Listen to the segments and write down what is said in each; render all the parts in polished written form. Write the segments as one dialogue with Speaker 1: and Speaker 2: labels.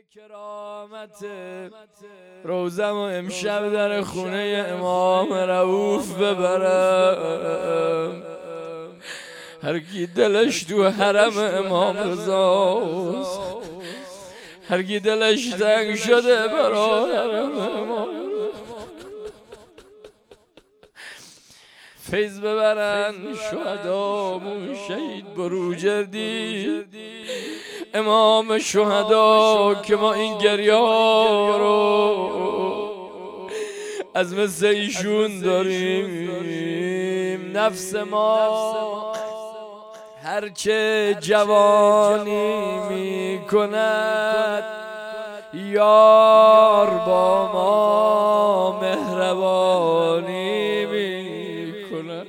Speaker 1: کرامت روزم و امشب در خونه امام رؤوف ببرم. هر کی دلش تو حرم امام رضاست، هر کی دلش تنگ شده برای حرم امام فیض ببرن شهدامون شهید بروجردی امام شهدا که ما این گریه رو از مثل ایشون داریم. نفس ما هرچه جوانی می کند یار با ما مهربانی می کند.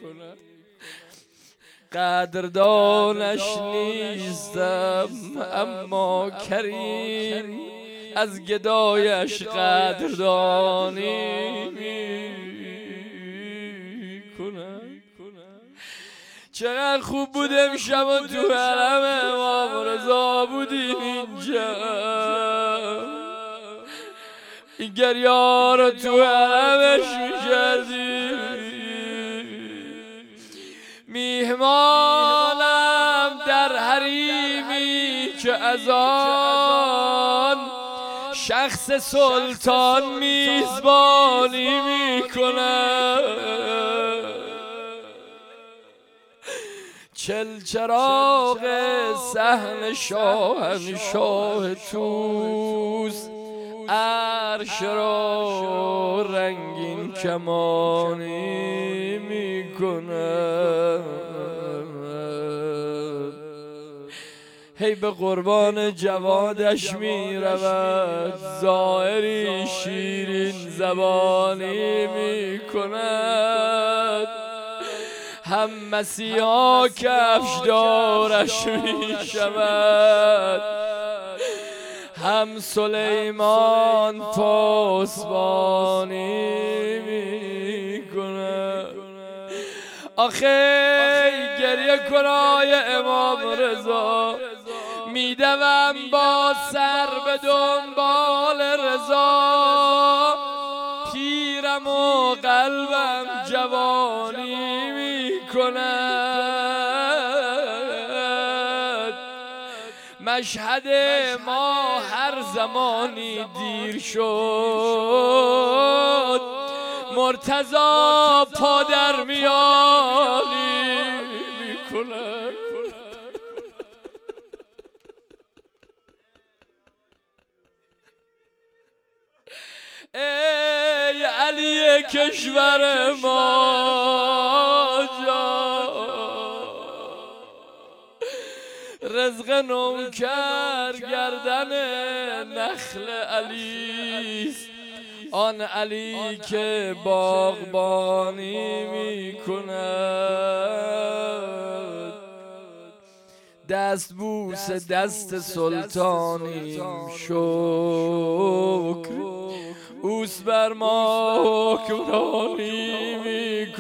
Speaker 1: قدردانش نیستم اما کریم از گدایش قدردانی می کند. چقدر خوب بود امشب و تو حرم امام رضا بودیم اینجا، این گریه رو تو حرمش میکردیم. میهمانم در حریمی که از آن شخص سلطان میزبانی میکند. چلچراغ صحن شاهنشاه توس عرش را رنگین کمانی میکند. هی به قربان جوادش میرود، ظاهری شیرین زبانی میکند. هم مسیحا کفشدارش می شود، هم سلیمان پاسبانی می کند. آخه گریه کنای امام رضا میدوم با سر به دنبال رضا، پیرم و قلبم جوانی می کند. مشهد ما هر زمانی دیر شد، مرتضی پادر میانی می کند. ای علی کشور ما جان، رزق نوکر گردن نخل علیست، آن علی که باغبانی می کند. دست بوس دست سلطانیم شکر، اوس بر ما حکمرانی می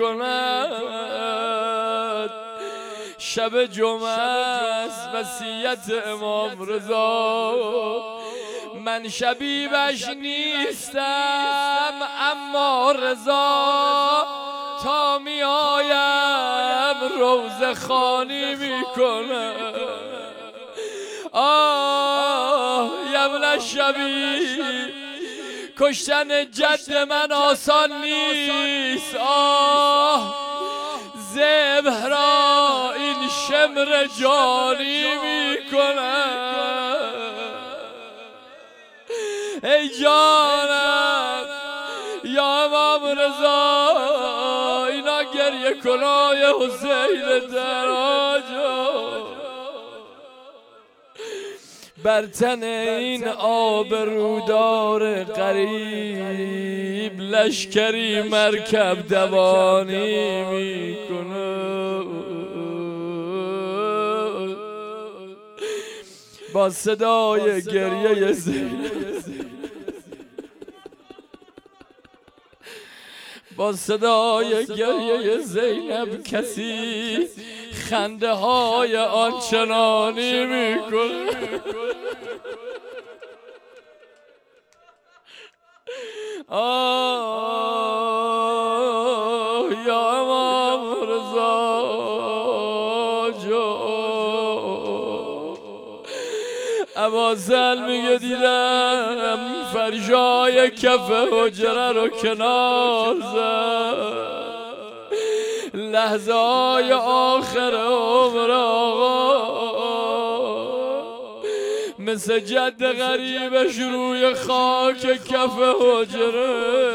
Speaker 1: کند. شب جمعه است وصیت امام رضا، من شبیبش نیستم اما رضا تا می آیم روزه خوانی می کنم. آه یبن شبیب کشتن جد من آسان نیست، آه ذبح را این شمر جانی می کند. ای جانم یا امام رضا، اینا گریه کنای حسین دراجا، بر تن این آبرودار غریب لشکری مرکب دوانی می کند. با صدای گریه زینب، با صدای گریه زینب کسی خنده های آنچنانی میکنه. یا امام رضا جو ابوذر میگه دیدم فرشای کف حجره رو کنار زد، لحظه های آخر عمر آقا مثل جد غریبش روی خاک کف حجره.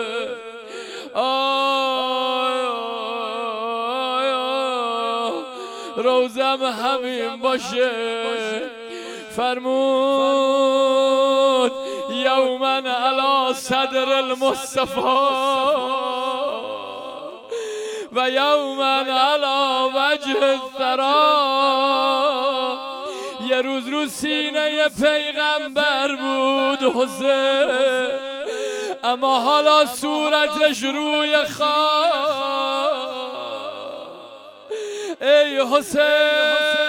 Speaker 1: روزم همین باشه. فرمود یوما علی صدر المصطفى و یوما علی وجه الثری. یه روز رو سینه پیغمبر بود حسین، اما حالا صورتش روی خاک. ای حسین